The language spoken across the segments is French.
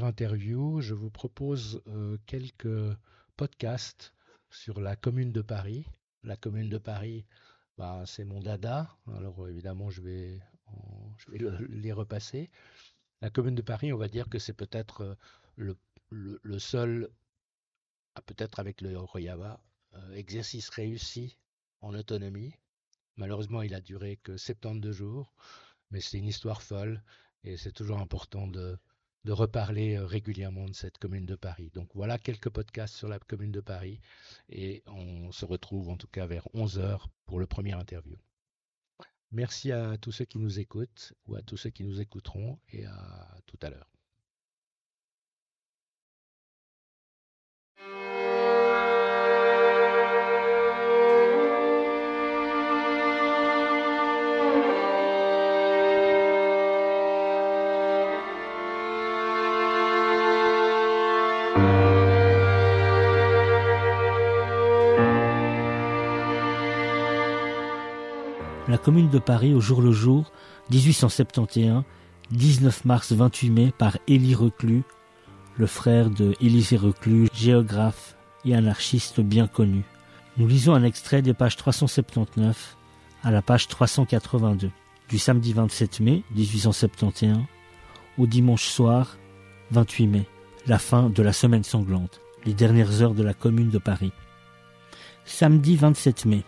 interview, je vous propose quelques podcasts sur la Commune de Paris. La Commune de Paris, c'est mon dada, alors évidemment les repasser. La Commune de Paris, on va dire que c'est peut-être le seul, peut-être avec le Royava, exercice réussi en autonomie. Malheureusement, il a duré que 72 jours, mais c'est une histoire folle et c'est toujours important de reparler régulièrement de cette Commune de Paris. Donc voilà quelques podcasts sur la Commune de Paris et on se retrouve en tout cas vers 11h pour le premier interview. Merci à tous ceux qui nous écoutent ou à tous ceux qui nous écouteront et à tout à l'heure. La Commune de Paris au jour le jour, 1871, 19 mars 28 mai, par Élie Reclus, le frère de Élisée Reclus, géographe et anarchiste bien connu. Nous lisons un extrait des pages 379 à la page 382, du samedi 27 mai 1871 au dimanche soir 28 mai, la fin de la semaine sanglante, les dernières heures de la Commune de Paris. Samedi 27 mai.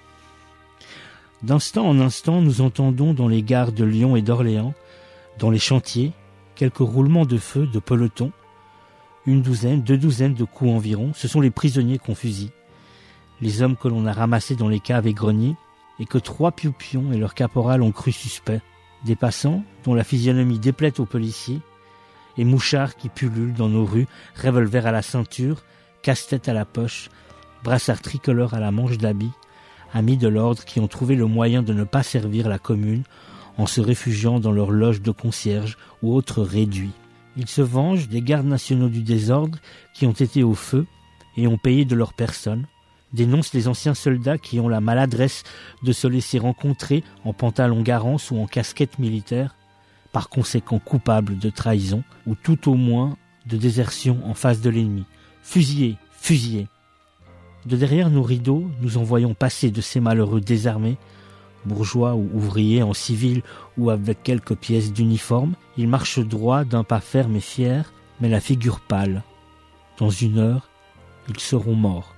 D'instant en instant, nous entendons dans les gares de Lyon et d'Orléans, dans les chantiers, quelques roulements de feu, de pelotons, une douzaine, 2 douzaines de coups environ. Ce sont les prisonniers qu'on fusille, les hommes que l'on a ramassés dans les caves et greniers, et que 3 pioupions et leur caporal ont cru suspects. Des passants, dont la physionomie déplaît aux policiers, et mouchards qui pullulent dans nos rues, revolver à la ceinture, casse-tête à la poche, brassard tricolore à la manche d'habit, amis de l'ordre qui ont trouvé le moyen de ne pas servir la commune en se réfugiant dans leur loge de concierge ou autres réduits. Ils se vengent des gardes nationaux du désordre qui ont été au feu et ont payé de leur personne, dénoncent les anciens soldats qui ont la maladresse de se laisser rencontrer en pantalon garance ou en casquette militaire, par conséquent coupables de trahison ou tout au moins de désertion en face de l'ennemi. Fusillés, fusillés. De derrière nos rideaux, nous en voyons passer de ces malheureux désarmés, bourgeois ou ouvriers en civil ou avec quelques pièces d'uniforme. Ils marchent droit d'un pas ferme et fier, mais la figure pâle. Dans 1 heure, ils seront morts.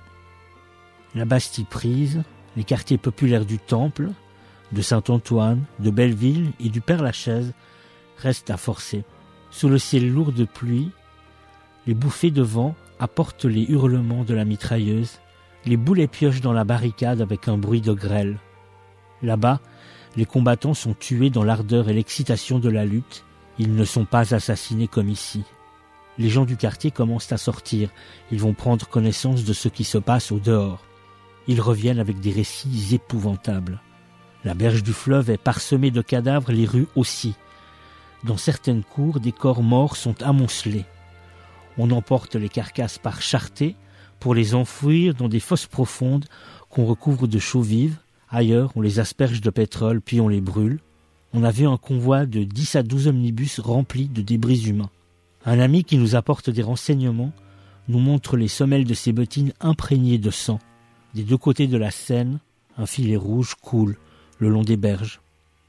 La Bastille prise, les quartiers populaires du Temple, de Saint-Antoine, de Belleville et du Père-Lachaise restent à forcer. Sous le ciel lourd de pluie, les bouffées de vent apportent les hurlements de la mitrailleuse. Les boulets piochent dans la barricade avec un bruit de grêle. Là-bas, les combattants sont tués dans l'ardeur et l'excitation de la lutte. Ils ne sont pas assassinés comme ici. Les gens du quartier commencent à sortir. Ils vont prendre connaissance de ce qui se passe au dehors. Ils reviennent avec des récits épouvantables. La berge du fleuve est parsemée de cadavres, les rues aussi. Dans certaines cours, des corps morts sont amoncelés. On emporte les carcasses par charretées pour les enfouir dans des fosses profondes qu'on recouvre de chaux vive. Ailleurs, on les asperge de pétrole, puis on les brûle. On a vu un convoi de 10 à 12 omnibus remplis de débris humains. Un ami qui nous apporte des renseignements nous montre les semelles de ses bottines imprégnées de sang. Des 2 côtés de la Seine, un filet rouge coule le long des berges.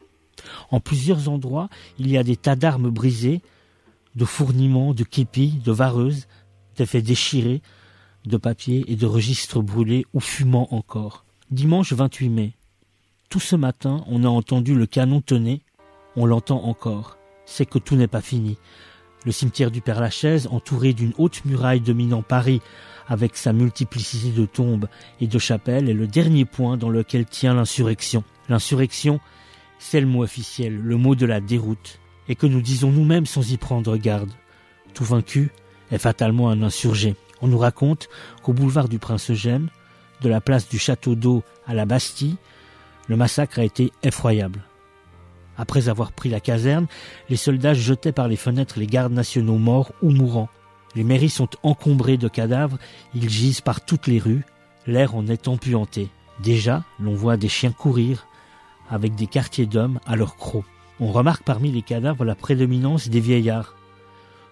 En plusieurs endroits, il y a des tas d'armes brisées, de fourniments, de képis, de vareuses, d'effets déchirés, de papier et de registres brûlés ou fumant encore. Dimanche 28 mai. Tout ce matin, on a entendu le canon tonner. On l'entend encore. C'est que tout n'est pas fini. Le cimetière du Père-Lachaise, entouré d'une haute muraille dominant Paris, avec sa multiplicité de tombes et de chapelles, est le dernier point dans lequel tient l'insurrection. L'insurrection, c'est le mot officiel, le mot de la déroute, et que nous disons nous-mêmes sans y prendre garde. Tout vaincu est fatalement un insurgé. On nous raconte qu'au boulevard du Prince-Eugène, de la place du Château d'Eau à la Bastille, le massacre a été effroyable. Après avoir pris la caserne, les soldats jetaient par les fenêtres les gardes nationaux morts ou mourants. Les mairies sont encombrées de cadavres, ils gisent par toutes les rues, l'air en est empuanté. Déjà, l'on voit des chiens courir, avec des quartiers d'hommes à leur croc. On remarque parmi les cadavres la prédominance des vieillards.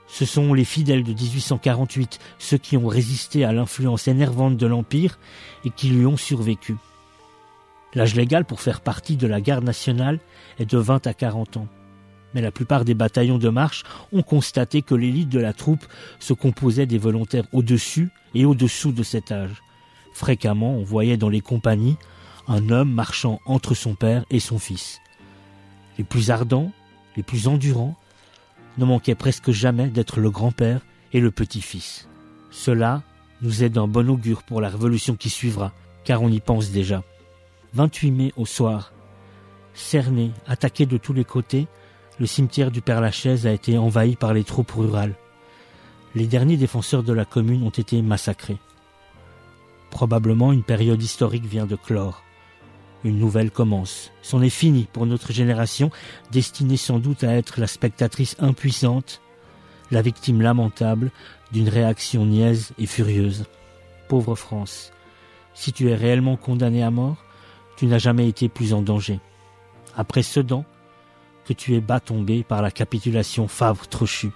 Ce sont les fidèles de 1848, ceux qui ont résisté à l'influence énervante de l'Empire et qui lui ont survécu. L'âge légal pour faire partie de la garde nationale est de 20 à 40 ans. Mais la plupart des bataillons de marche ont constaté que l'élite de la troupe se composait des volontaires au-dessus et au-dessous de cet âge. Fréquemment, on voyait dans les compagnies un homme marchant entre son père et son fils. Les plus ardents, les plus endurants, ne manquaient presque jamais d'être le grand-père et le petit-fils. Cela nous est d'un bon augure pour la révolution qui suivra, car on y pense déjà. 28 mai au soir, cerné, attaqué de tous les côtés, le cimetière du Père-Lachaise a été envahi par les troupes rurales. Les derniers défenseurs de la commune ont été massacrés. Probablement une période historique vient de clore. Une nouvelle commence. C'en est fini pour notre génération, destinée sans doute à être la spectatrice impuissante, la victime lamentable d'une réaction niaise et furieuse. Pauvre France, si tu es réellement condamné à mort, tu n'as jamais été plus en danger. Après Sedan, que tu es bas tombé par la capitulation Favre-Trochu.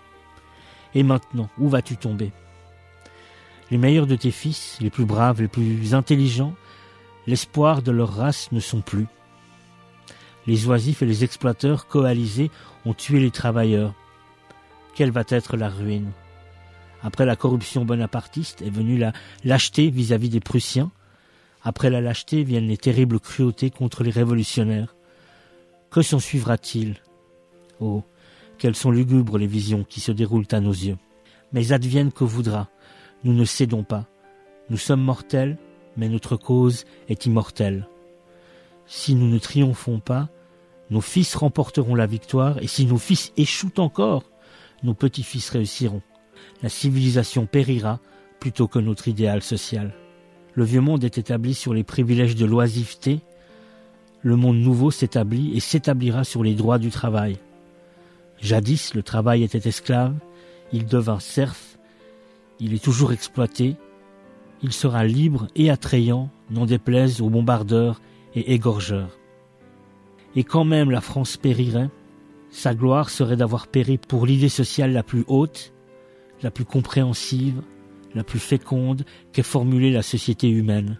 Et maintenant, où vas-tu tomber? Les meilleurs de tes fils, les plus braves, les plus intelligents, l'espoir de leur race ne sont plus. Les oisifs et les exploiteurs coalisés ont tué les travailleurs. Quelle va être la ruine? Après la corruption bonapartiste est venue la lâcheté vis-à-vis des Prussiens. Après la lâcheté viennent les terribles cruautés contre les révolutionnaires. Que s'en suivra-t-il? Oh, quelles sont lugubres les visions qui se déroulent à nos yeux. Mais advienne que voudra, nous ne cédons pas. Nous sommes mortels, mais notre cause est immortelle. Si nous ne triomphons pas, nos fils remporteront la victoire, et si nos fils échouent encore, nos petits-fils réussiront. La civilisation périra plutôt que notre idéal social. Le vieux monde est établi sur les privilèges de l'oisiveté. Le monde nouveau s'établit et s'établira sur les droits du travail. Jadis, le travail était esclave, il devint serf, il est toujours exploité, il sera libre et attrayant, n'en déplaise aux bombardeurs et égorgeurs. Et quand même la France périrait, sa gloire serait d'avoir péri pour l'idée sociale la plus haute, la plus compréhensive, la plus féconde qu'ait formulée la société humaine.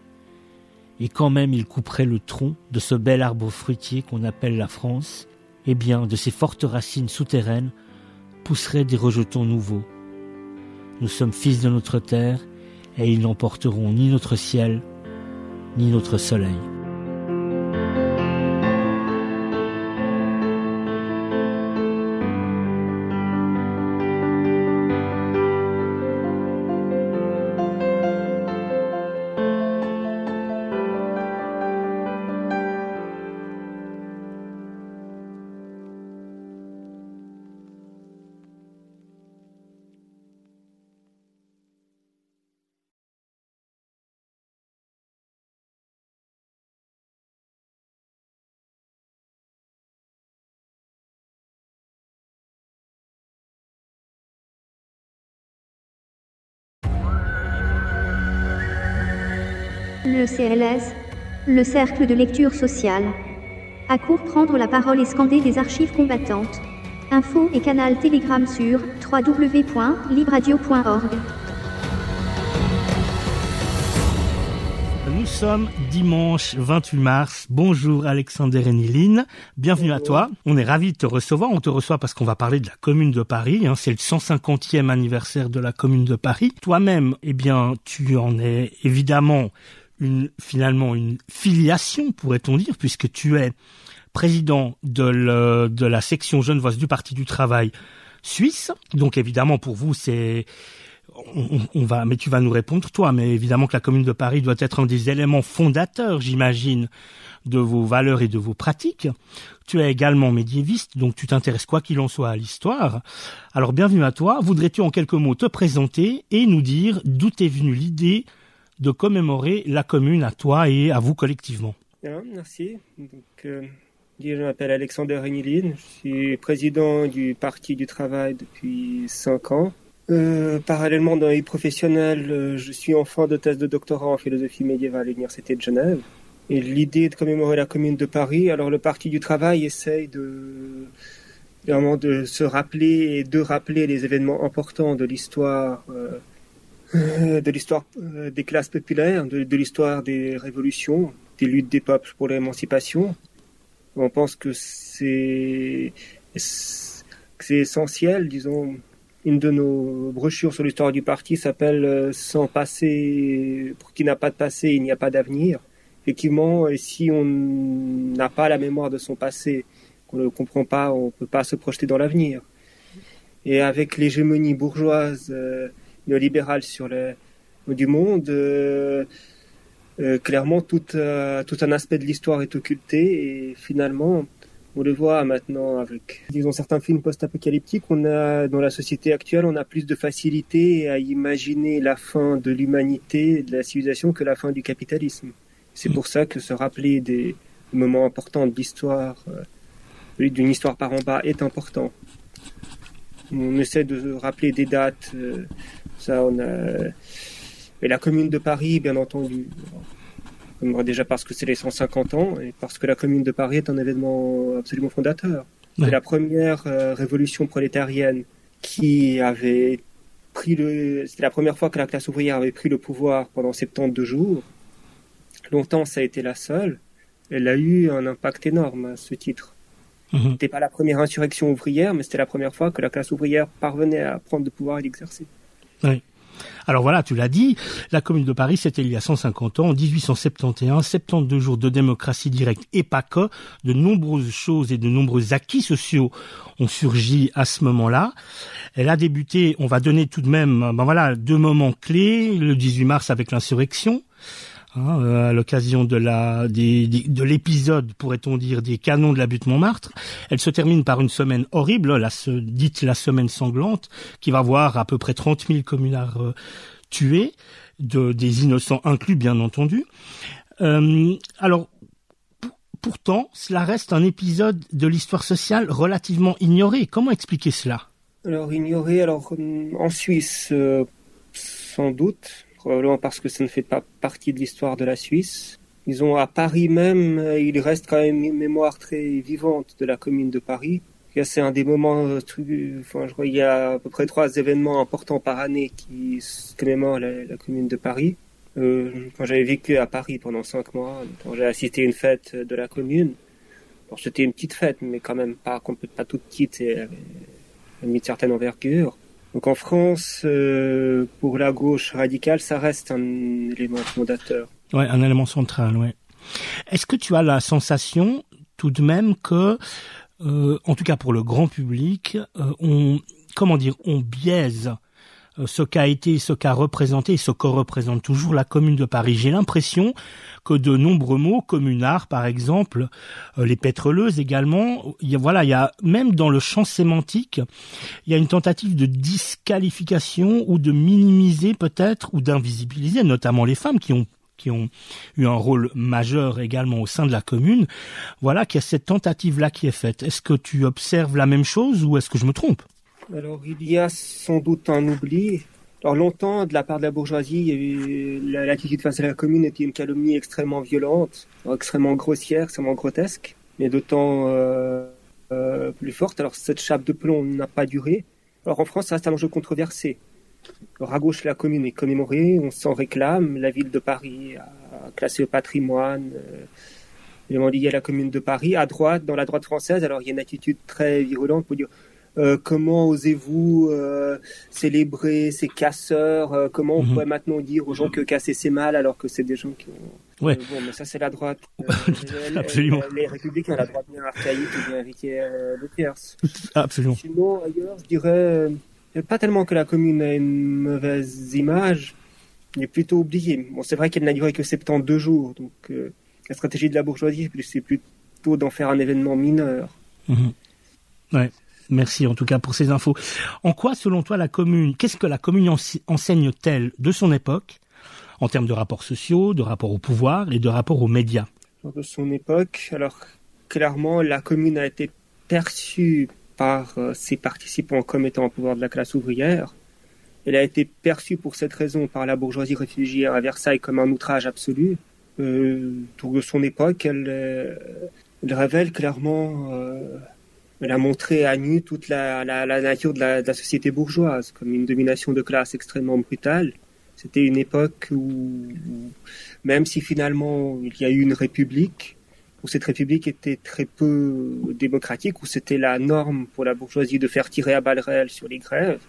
Et quand même il couperait le tronc de ce bel arbre fruitier qu'on appelle la France, eh bien de ses fortes racines souterraines pousseraient des rejetons nouveaux. Nous sommes fils de notre terre, et ils n'emporteront ni notre ciel, ni notre soleil. Le CLS, le cercle de lecture sociale. À court prendre la parole et scander des archives combattantes. Info et canal Telegram sur www.libradio.org. Nous sommes dimanche 28 mars. Bonjour Alexander Héniline, bienvenue à toi. On est ravis de te recevoir. On te reçoit parce qu'on va parler de la Commune de Paris. C'est le 150e anniversaire de la Commune de Paris. Toi-même, eh bien, tu en es évidemment finalement une filiation, pourrait-on dire, puisque tu es président de la section genevoise du Parti du Travail suisse. Donc évidemment pour vous c'est mais tu vas nous répondre toi, mais évidemment que la Commune de Paris doit être un des éléments fondateurs, j'imagine, de vos valeurs et de vos pratiques. Tu es également médiéviste, donc tu t'intéresses quoi qu'il en soit à l'histoire. Alors bienvenue à toi. Voudrais-tu en quelques mots te présenter et nous dire d'où t'est venue l'idée de commémorer la Commune à toi et à vous collectivement? Bien, merci. Donc, je m'appelle Alexander Héniline, je suis président du Parti du Travail depuis 5 ans. Parallèlement, dans la vie professionnelle, je suis en fin de thèse de doctorat en philosophie médiévale à l'Université de Genève. Et l'idée de commémorer la Commune de Paris, alors le Parti du Travail essaye vraiment de se rappeler et de rappeler les événements importants de l'histoire des classes populaires, de l'histoire des révolutions, des luttes des peuples pour l'émancipation. On pense que c'est essentiel, disons. Une de nos brochures sur l'histoire du parti s'appelle Sans passé, pour qui n'a pas de passé, il n'y a pas d'avenir. Effectivement, et si on n'a pas la mémoire de son passé, qu'on ne comprend pas, on ne peut pas se projeter dans l'avenir. Et avec l'hégémonie bourgeoise néolibérale du monde, clairement tout un aspect de l'histoire est occulté, et finalement on le voit maintenant avec, disons, certains films post-apocalyptiques. Dans la société actuelle, on a plus de facilité à imaginer la fin de l'humanité, de la civilisation, que la fin du capitalisme. C'est pour ça que se rappeler des moments importants de l'histoire, d'une histoire par en bas, est important. On essaie de rappeler des dates. Et la Commune de Paris, bien entendu. Déjà parce que c'est les 150 ans et parce que la Commune de Paris est un événement absolument fondateur. Ouais. C'est la première révolution prolétarienne qui avait c'était la première fois que la classe ouvrière avait pris le pouvoir pendant 72 jours. Longtemps, ça a été la seule. Elle a eu un impact énorme à ce titre. C'était pas la première insurrection ouvrière, mais c'était la première fois que la classe ouvrière parvenait à prendre le pouvoir et l'exercer. Oui. Alors voilà, tu l'as dit, la Commune de Paris, c'était il y a 150 ans, en 1871, 72 jours de démocratie directe et pas que, de nombreuses choses et de nombreux acquis sociaux ont surgi à ce moment-là. Elle a débuté, on va donner tout de même, deux moments clés, le 18 mars avec l'insurrection, à l'occasion de l'épisode, pourrait-on dire, des canons de la butte Montmartre. Elle se termine par une semaine horrible, dite la semaine sanglante, qui va voir à peu près 30 000 communards tués, des innocents inclus, bien entendu. Alors, pourtant, cela reste un épisode de l'histoire sociale relativement ignoré. Comment expliquer cela ? Alors, ignoré, en Suisse, sans doute, probablement parce que ça ne fait pas partie de l'histoire de la Suisse. Disons, à Paris même, il reste quand même une mémoire très vivante de la Commune de Paris. C'est un des moments, je crois, il y a à peu près 3 événements importants par année qui commémorent la Commune de Paris. Quand j'avais vécu à Paris pendant 5 mois, quand j'ai assisté à une fête de la Commune, alors c'était une petite fête, mais quand même pas toute petite, et avait une certaine envergure. Donc en France, pour la gauche radicale, ça reste un élément fondateur. Ouais, un élément central, ouais. Est-ce que tu as la sensation, tout de même, que, en tout cas pour le grand public, on biaise ce qu'a été, ce qu'a représenté et ce que représente toujours la Commune de Paris. J'ai l'impression que de nombreux mots, communards par exemple, les pétroleuses également, il y a même dans le champ sémantique, il y a une tentative de disqualification ou de minimiser peut-être ou d'invisibiliser notamment les femmes qui ont eu un rôle majeur également au sein de la commune. Voilà qu'il y a cette tentative-là qui est faite. Est-ce que tu observes la même chose ou est-ce que je me trompe ? Alors, il y a sans doute un oubli. Alors, longtemps, de la part de la bourgeoisie, l'attitude face à la commune était une calomnie extrêmement violente, extrêmement grossière, extrêmement grotesque, mais d'autant plus forte. Alors, cette chape de plomb n'a pas duré. Alors, en France, ça reste un enjeu controversé. Alors, à gauche, la commune est commémorée, on s'en réclame. La ville de Paris a classé au patrimoine élément lié à la commune de Paris. À droite, dans la droite française, alors il y a une attitude très virulente pour dire comment osez-vous célébrer ces casseurs, comment on pourrait maintenant dire aux gens que casser c'est mal alors que c'est des gens qui ont... Ouais. Bon, mais ça c'est la droite. Absolument. Les républicains, la droite bien archaïque ou bien héritière de Thiers. Absolument. Sinon, ailleurs, je dirais pas tellement que la commune a une mauvaise image, mais plutôt oubliée. Bon, c'est vrai qu'elle n'a duré que 72 jours, donc la stratégie de la bourgeoisie, c'est plutôt d'en faire un événement mineur. Ouais. Merci en tout cas pour ces infos. En quoi, selon toi, qu'est-ce que la commune enseigne-t-elle de son époque, en termes de rapports sociaux, de rapport au pouvoir et de rapport aux médias ? De son époque, alors clairement, la commune a été perçue par ses participants comme étant au pouvoir de la classe ouvrière. Elle a été perçue pour cette raison par la bourgeoisie réfugiée à Versailles comme un outrage absolu. De son époque, elle révèle clairement Elle a montré à nu toute la nature de la société bourgeoise, comme une domination de classe extrêmement brutale. C'était une époque où, même si finalement il y a eu une république, où cette république était très peu démocratique, où c'était la norme pour la bourgeoisie de faire tirer à balles réelles sur les grèves,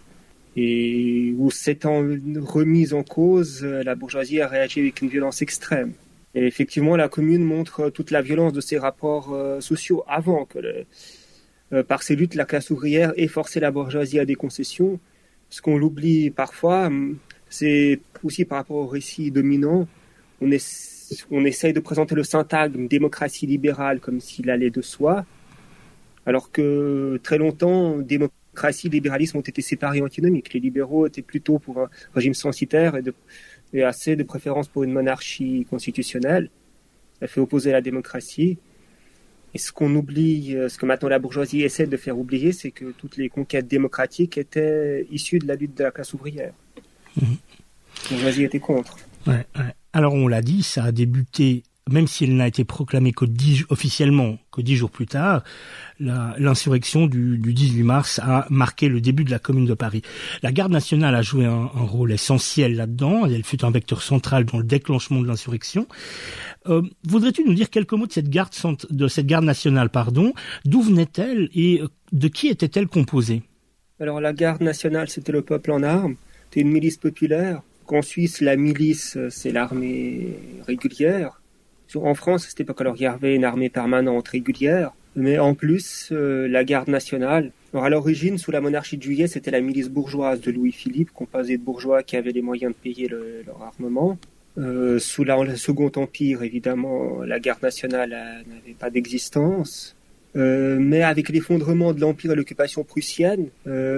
et où s'étant remise en cause, la bourgeoisie a réagi avec une violence extrême. Et effectivement, la Commune montre toute la violence de ces rapports sociaux avant que, par ces luttes, la classe ouvrière ait forcé la bourgeoisie à des concessions. Ce qu'on l'oublie parfois, c'est aussi par rapport au récit dominant, on essaye de présenter le syntagme démocratie libérale comme s'il allait de soi, alors que très longtemps, démocratie et libéralisme ont été séparés antinomiques. Les libéraux étaient plutôt pour un régime censitaire et assez de préférence pour une monarchie constitutionnelle. Elle fait opposer la démocratie. Et ce qu'on oublie, ce que maintenant la bourgeoisie essaie de faire oublier, c'est que toutes les conquêtes démocratiques étaient issues de la lutte de la classe ouvrière. La bourgeoisie était contre. Ouais. Alors on l'a dit, ça a débuté, même si elle n'a été proclamée officiellement que 10 jours plus tard, l'insurrection du 18 mars a marqué le début de la Commune de Paris. La Garde nationale a joué un rôle essentiel là-dedans, elle fut un vecteur central dans le déclenchement de l'insurrection. Voudrais-tu nous dire quelques mots de cette garde nationale, d'où venait-elle et de qui était-elle composée? Alors la Garde nationale, c'était le peuple en armes, c'était une milice populaire. En Suisse, la milice, c'est l'armée régulière. En France, à cette époque, alors il y avait une armée permanente régulière, mais en plus, la Garde nationale. Alors à l'origine, sous la monarchie de Juillet, c'était la milice bourgeoise de Louis-Philippe, composée de bourgeois qui avaient les moyens de payer leur armement. Sous le Second Empire, évidemment, la Garde nationale n'avait pas d'existence. Mais avec l'effondrement de l'Empire et l'occupation prussienne,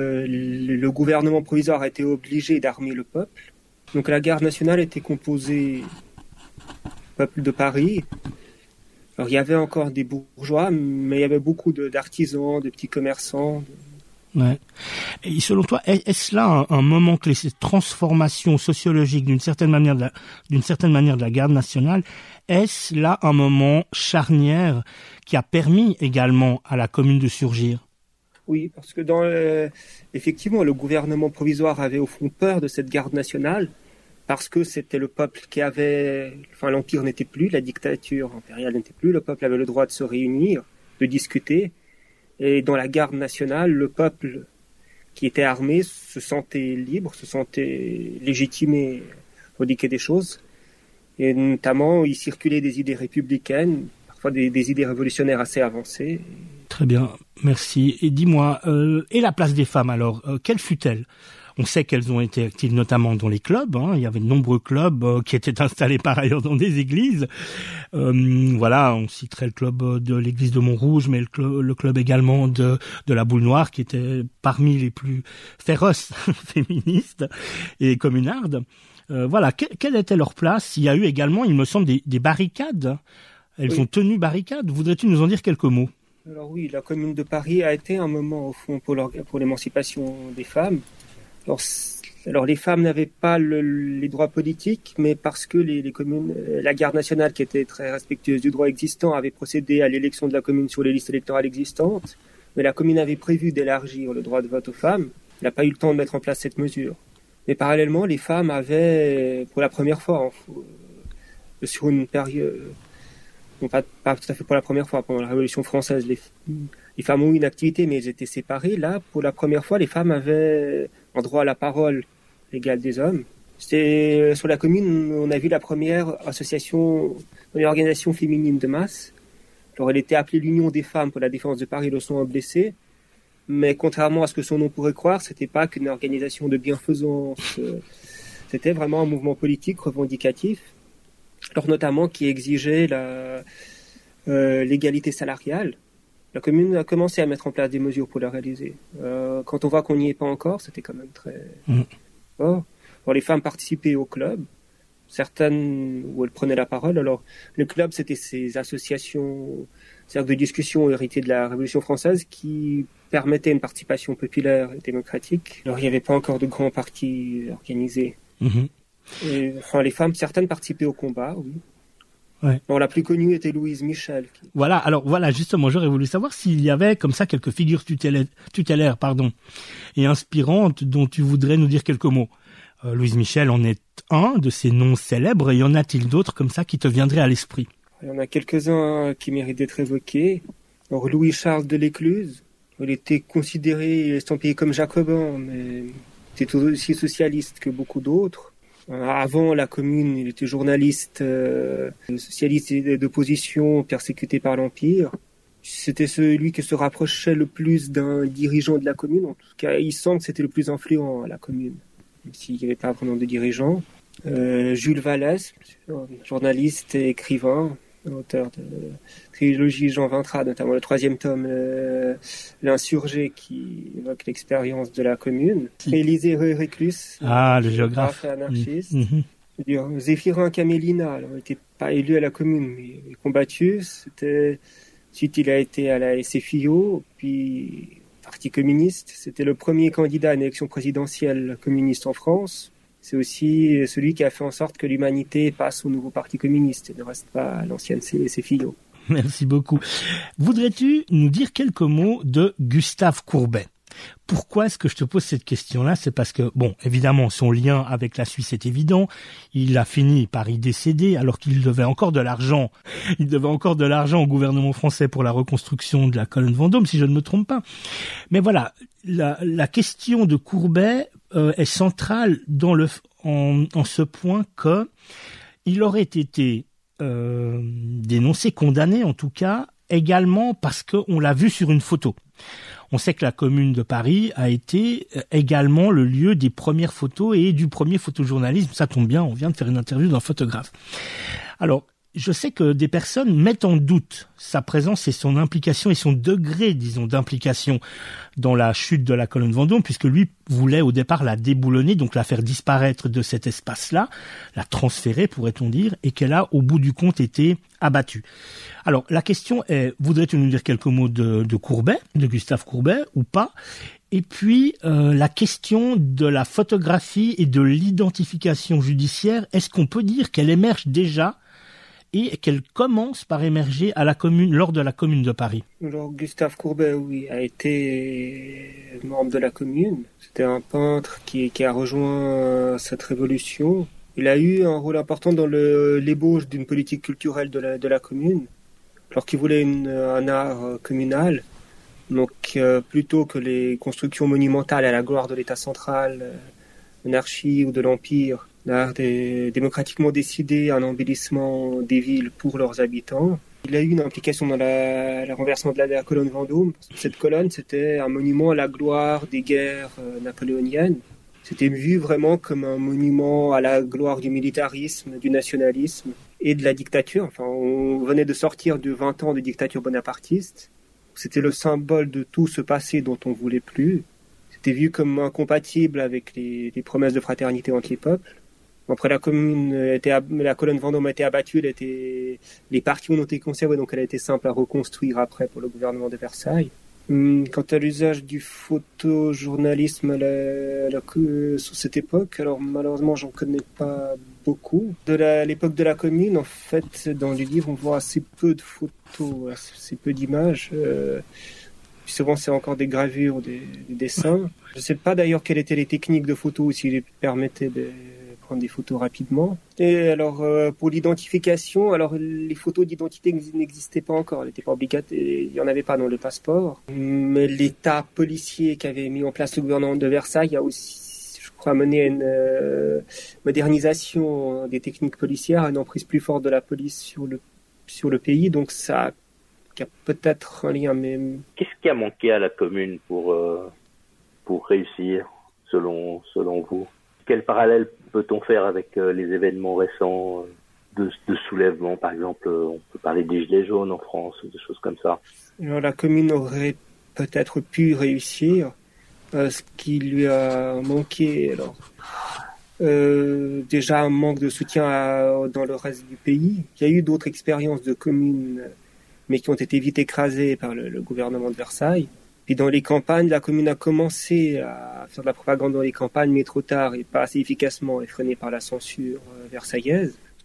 le gouvernement provisoire a été obligé d'armer le peuple. Donc la Garde nationale était composée du peuple de Paris. Alors il y avait encore des bourgeois, mais il y avait beaucoup d'artisans, de petits commerçants. Ouais. Et selon toi, est-ce là un moment clé, cette transformation sociologique d'une certaine manière de la Garde nationale, est-ce là un moment charnière qui a permis également à la Commune de surgir? Oui, parce que effectivement, le gouvernement provisoire avait au fond peur de cette Garde nationale, parce que c'était le peuple qui avait... Enfin, l'Empire n'était plus, la dictature impériale n'était plus, le peuple avait le droit de se réunir, de discuter. Et dans la Garde nationale, le peuple qui était armé se sentait libre, se sentait légitimé pour dire des choses. Et notamment, il circulait des idées républicaines, parfois des idées révolutionnaires assez avancées. Très bien, merci. Et dis-moi, et la place des femmes alors, quelle fut-elle? On sait qu'elles ont été actives notamment dans les clubs. Il y avait de nombreux clubs qui étaient installés par ailleurs dans des églises. Voilà, on citerait le club de l'église de Montrouge, mais le club également de la Boule Noire, qui était parmi les plus féroces féministes et communardes. Voilà, quelle était leur place? Il y a eu également, il me semble, des barricades. Elles ont tenu barricades. Voudrais-tu nous en dire quelques mots? Alors oui, la Commune de Paris a été un moment, au fond, pour l'émancipation des femmes. Alors les femmes n'avaient pas les droits politiques, mais parce que les communes, la Garde nationale, qui était très respectueuse du droit existant, avait procédé à l'élection de la commune sur les listes électorales existantes, mais la commune avait prévu d'élargir le droit de vote aux femmes. Elle n'a pas eu le temps de mettre en place cette mesure. Mais parallèlement, les femmes avaient, pour la première fois, sur une période, non pas tout à fait pour la première fois, pendant la Révolution française, les femmes ont eu une activité, mais elles étaient séparées. Là, pour la première fois, les femmes avaient un droit à la parole égal des hommes. C'était sur la commune, on a vu la première organisation féminine de masse. Alors, elle était appelée l'Union des femmes pour la défense de Paris, le sang blessé. Mais contrairement à ce que son nom pourrait croire, c'était pas qu'une organisation de bienfaisance. C'était vraiment un mouvement politique revendicatif. Alors, notamment, qui exigeait l'égalité salariale. La commune a commencé à mettre en place des mesures pour la réaliser. Quand on voit qu'on n'y est pas encore, c'était quand même très fort. Alors, les femmes participaient au club, certaines où elles prenaient la parole. Alors, le club, c'était ces associations, cercles de discussion héritées de la Révolution française qui permettaient une participation populaire et démocratique. Alors, il n'y avait pas encore de grands partis organisés. Et, enfin, les femmes, certaines participaient au combat, oui. Ouais. Bon, la plus connue était Louise Michel. Voilà, alors voilà, justement, j'aurais voulu savoir s'il y avait comme ça quelques figures tutélaires, et inspirantes dont tu voudrais nous dire quelques mots. Louise Michel en est un de ces noms célèbres, et y en a-t-il d'autres comme ça qui te viendraient à l'esprit? Il y en a quelques-uns qui méritent d'être évoqués. Alors, Louis-Charles de l'Écluse, il était considéré et estampillé comme jacobin, mais c'était aussi socialiste que beaucoup d'autres. Avant la Commune, il était journaliste socialiste d'opposition, persécuté par l'Empire. C'était celui qui se rapprochait le plus d'un dirigeant de la Commune. En tout cas, il semble que c'était le plus influent à la Commune, même s'il n'y avait pas vraiment de dirigeant. Jules Vallès, journaliste et écrivain, auteur de trilogie Jean Vintrade, notamment le 3e tome, L'Insurgé, qui évoque l'expérience de la Commune. Élisée Reclus, le géographe et anarchiste. Zéphirin Camélina, alors, il n'était pas élu à la Commune, mais il a combattu. Ensuite, il a été à la SFIO, puis Parti communiste. C'était le premier candidat à une élection présidentielle communiste en France. C'est aussi celui qui a fait en sorte que l'humanité passe au nouveau Parti communiste et ne reste pas à l'ancienne SFIO. Merci beaucoup. Voudrais-tu nous dire quelques mots de Gustave Courbet? Pourquoi est-ce que je te pose cette question-là? C'est parce que, bon, évidemment, son lien avec la Suisse est évident. Il a fini par y décéder alors qu'il devait encore de l'argent. Il devait encore de l'argent au gouvernement français pour la reconstruction de la colonne Vendôme, si je ne me trompe pas. Mais voilà, la question de Courbet est centrale en ce point que il aurait été dénoncé, condamné en tout cas, également parce qu'on l'a vu sur une photo. On sait que la Commune de Paris a été également le lieu des premières photos et du premier photojournalisme. Ça tombe bien, on vient de faire une interview d'un photographe. Alors, je sais que des personnes mettent en doute sa présence et son implication et son degré, disons, d'implication dans la chute de la colonne Vendôme, puisque lui voulait au départ la déboulonner, donc la faire disparaître de cet espace-là, la transférer, pourrait-on dire, et qu'elle a, au bout du compte, été abattue. Alors, la question est, voudrais-tu nous dire quelques mots de Courbet, de Gustave Courbet, ou pas? Et puis, la question de la photographie et de l'identification judiciaire, est-ce qu'on peut dire qu'elle émerge déjà et qu'elle commence par émerger à la Commune, lors de la Commune de Paris? Alors, Gustave Courbet, oui, a été membre de la Commune. C'était un peintre qui a rejoint cette révolution. Il a eu un rôle important dans l'ébauche d'une politique culturelle de la Commune, alors qu'il voulait un art communal. Donc, plutôt que les constructions monumentales à la gloire de l'État central, monarchie ou de l'Empire, l'art démocratiquement décidé, un embellissement des villes pour leurs habitants. Il a eu une implication dans le renversement de la colonne Vendôme. Cette colonne, c'était un monument à la gloire des guerres napoléoniennes. C'était vu vraiment comme un monument à la gloire du militarisme, du nationalisme et de la dictature. Enfin, on venait de sortir de 20 ans de dictature bonapartiste. C'était le symbole de tout ce passé dont on ne voulait plus. C'était vu comme incompatible avec les promesses de fraternité entre les peuples. Après, la colonne Vendôme a été abattue, les parties ont été conservées, donc elle a été simple à reconstruire après pour le gouvernement de Versailles. Quant à l'usage du photojournalisme sur cette époque, alors malheureusement j'en connais pas beaucoup. L'époque de la Commune, en fait, dans les livres on voit assez peu de photos, assez peu d'images. Souvent c'est encore des gravures, des dessins. Je ne sais pas d'ailleurs quelles étaient les techniques de photo ou s'ils permettaient de prendre des photos rapidement. Et alors pour l'identification, alors les photos d'identité n'existaient pas encore, elles n'étaient pas obligatoires, il n'y en avait pas dans le passeport. Mais l'état policier qu'avait mis en place le gouvernement de Versailles a aussi, je crois, mené à une modernisation des techniques policières, une emprise plus forte de la police sur le pays, donc ça a peut-être un lien même. Qu'est-ce qui a manqué à la Commune pour réussir, selon vous? Quel parallèle peut-on faire avec les événements récents de soulèvement? Par exemple, on peut parler des Gilets jaunes en France, des choses comme ça. Alors, la Commune aurait peut-être pu réussir. Ce qui lui a manqué, alors, déjà un manque de soutien dans le reste du pays. Il y a eu d'autres expériences de communes, mais qui ont été vite écrasées par le gouvernement de Versailles. Puis dans les campagnes, la Commune a commencé à faire de la propagande dans les campagnes, mais trop tard et pas assez efficacement, effrénée par la censure versaillaise.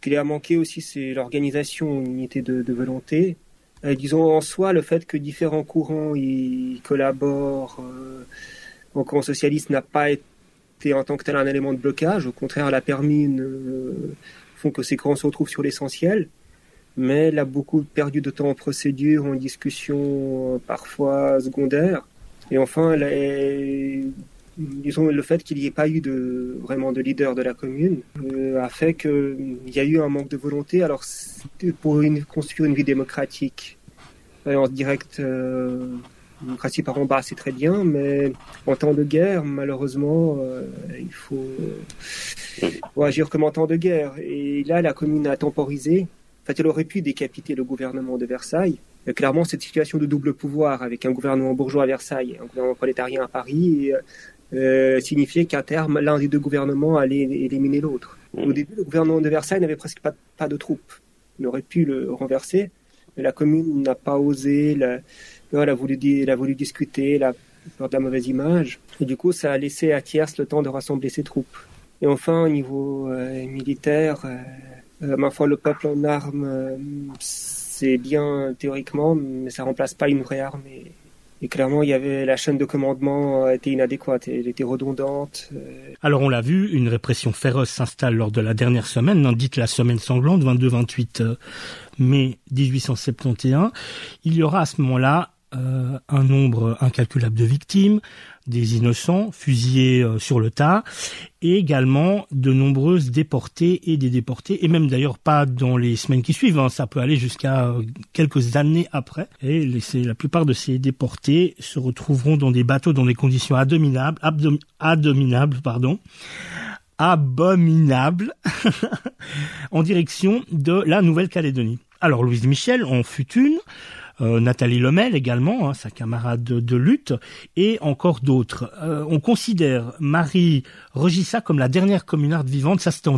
qu'il a manqué aussi, c'est l'organisation, l'unité de volonté. Disons en soi, le fait que différents courants y collaborent au courant socialiste n'a pas été en tant que tel un élément de blocage. Au contraire, elle a permis font que ces courants se retrouvent sur l'essentiel. Mais elle a beaucoup perdu de temps en procédure, en discussion parfois secondaire. Et enfin, disons, le fait qu'il n'y ait pas eu vraiment de leader de la commune a fait qu'il y a eu un manque de volonté. Alors, pour construire une vie démocratique, en direct, démocratie par en bas, c'est très bien, mais en temps de guerre, malheureusement, il faut agir comme en temps de guerre. Et là, la commune a temporisé. En fait, elle aurait pu décapiter le gouvernement de Versailles. Clairement, cette situation de double pouvoir avec un gouvernement bourgeois à Versailles et un gouvernement prolétarien à Paris signifiait qu'à terme, l'un des deux gouvernements allait éliminer l'autre. Au début, le gouvernement de Versailles n'avait presque pas de troupes. Il aurait pu le renverser, mais la commune n'a pas osé. Elle a voulu discuter, la peur de la mauvaise image. Et du coup, ça a laissé à Thiers le temps de rassembler ses troupes. Et enfin, au niveau militaire, ma foi, le peuple en armes, c'est bien théoriquement, mais ça remplace pas une vraie armée. Et clairement, la chaîne de commandement était inadéquate, elle était redondante. Alors on l'a vu, une répression féroce s'installe lors de la dernière semaine, dite la semaine sanglante, 22-28 mai 1871. Il y aura à ce moment-là un nombre incalculable de victimes, des innocents fusillés sur le tas, et également de nombreuses déportées et des déportés, et même d'ailleurs pas dans les semaines qui suivent, ça peut aller jusqu'à quelques années après. Et la plupart de ces déportés se retrouveront dans des bateaux dans des conditions abominables, en direction de la Nouvelle-Calédonie. Alors Louise Michel en fut une, Nathalie Lemel également, sa camarade de lutte, et encore d'autres. On considère Marie Regissa comme la dernière communarde vivante, ça c'était en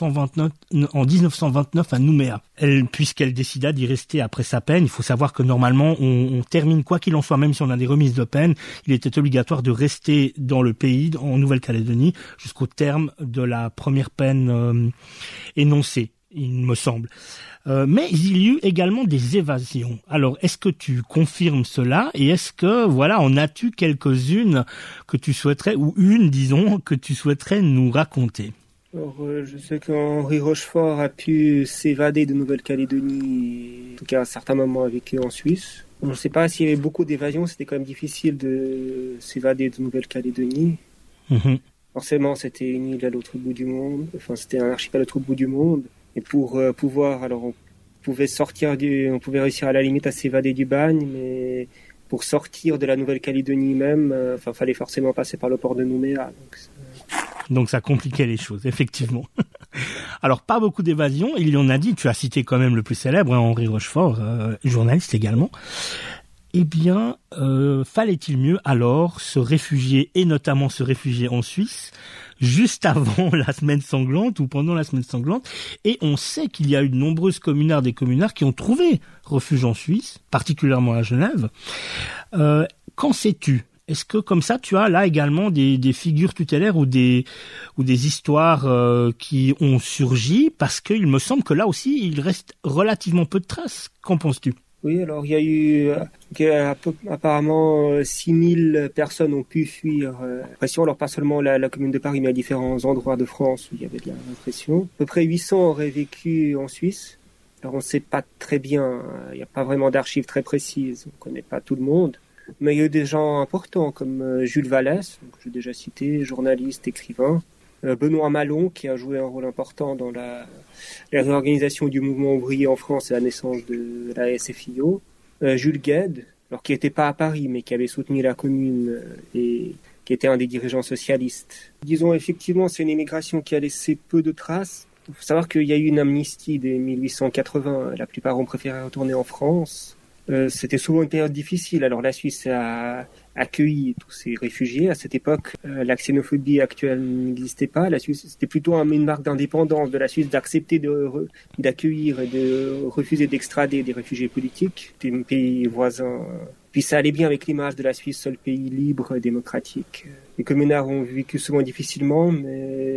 1929 à Nouméa. Puisqu'elle décida d'y rester après sa peine, il faut savoir que normalement on termine, quoi qu'il en soit, même si on a des remises de peine, il était obligatoire de rester dans le pays, en Nouvelle-Calédonie, jusqu'au terme de la première peine énoncée, il me semble. Mais il y eut également des évasions. Alors, est-ce que tu confirmes cela et est-ce que, en as-tu quelques-unes que tu souhaiterais, ou une, disons, que tu souhaiterais nous raconter? Alors, je sais qu'Henri Rochefort a pu s'évader de Nouvelle-Calédonie, en tout cas à un certain moment a vécu en Suisse. Je ne sais pas s'il y avait beaucoup d'évasions, c'était quand même difficile de s'évader de Nouvelle-Calédonie. Mm-hmm. Forcément, c'était une île à l'autre bout du monde, c'était un archipel à l'autre bout du monde. Et pour pouvoir, alors on pouvait réussir à la limite à s'évader du bagne, mais pour sortir de la Nouvelle-Calédonie même, fallait forcément passer par le port de Nouméa. Donc ça compliquait les choses, effectivement. Alors pas beaucoup d'évasions, il y en a dit, tu as cité quand même le plus célèbre, Henri Rochefort, journaliste également. Eh bien, fallait-il mieux alors se réfugier, et notamment se réfugier en Suisse, juste avant la semaine sanglante ou pendant la semaine sanglante, et on sait qu'il y a eu de nombreuses communardes et communards qui ont trouvé refuge en Suisse, particulièrement à Genève. Qu'en sais-tu? Est-ce que comme ça tu as là également des figures tutélaires ou des histoires qui ont surgi, parce qu'il me semble que là aussi il reste relativement peu de traces. Qu'en penses-tu? Oui, alors il y a eu apparemment 6000 personnes ont pu fuir répression. Alors pas seulement la commune de Paris, mais à différents endroits de France où il y avait de la répression. À peu près 800 auraient vécu en Suisse. Alors on ne sait pas très bien, il n'y a pas vraiment d'archives très précises, on ne connaît pas tout le monde. Mais il y a eu des gens importants comme Jules Vallès, que j'ai déjà cité, journaliste, écrivain. Benoît Malon, qui a joué un rôle important dans la réorganisation du mouvement ouvrier en France et la naissance de la SFIO. Jules Gued, alors qui n'était pas à Paris, mais qui avait soutenu la commune et qui était un des dirigeants socialistes. Disons, effectivement, c'est une émigration qui a laissé peu de traces. Il faut savoir qu'il y a eu une amnistie dès 1880. La plupart ont préféré retourner en France. C'était souvent une période difficile. Alors la Suisse a accueilli tous ces réfugiés. À cette époque, la xénophobie actuelle n'existait pas. La Suisse, c'était plutôt une marque d'indépendance de la Suisse d'accepter d'accueillir et de refuser d'extrader des réfugiés politiques des pays voisins. Puis ça allait bien avec l'image de la Suisse, seul pays libre et démocratique. Les communards ont vécu souvent difficilement, mais